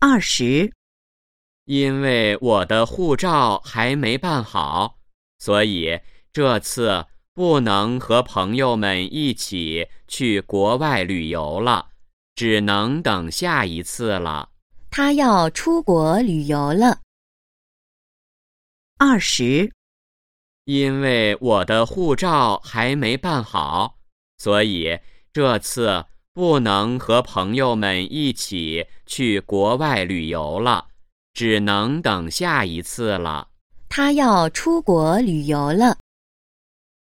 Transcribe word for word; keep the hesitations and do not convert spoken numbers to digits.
二十， 因为我的护照还没办好，所以这次不能和朋友们一起去国外旅游了，只能等下一次了。 他要出国旅游了。 二十， 因为我的护照还没办好，所以这次不能和朋友们一起去国外旅游了，只能等下一次了。 他要出国旅游了。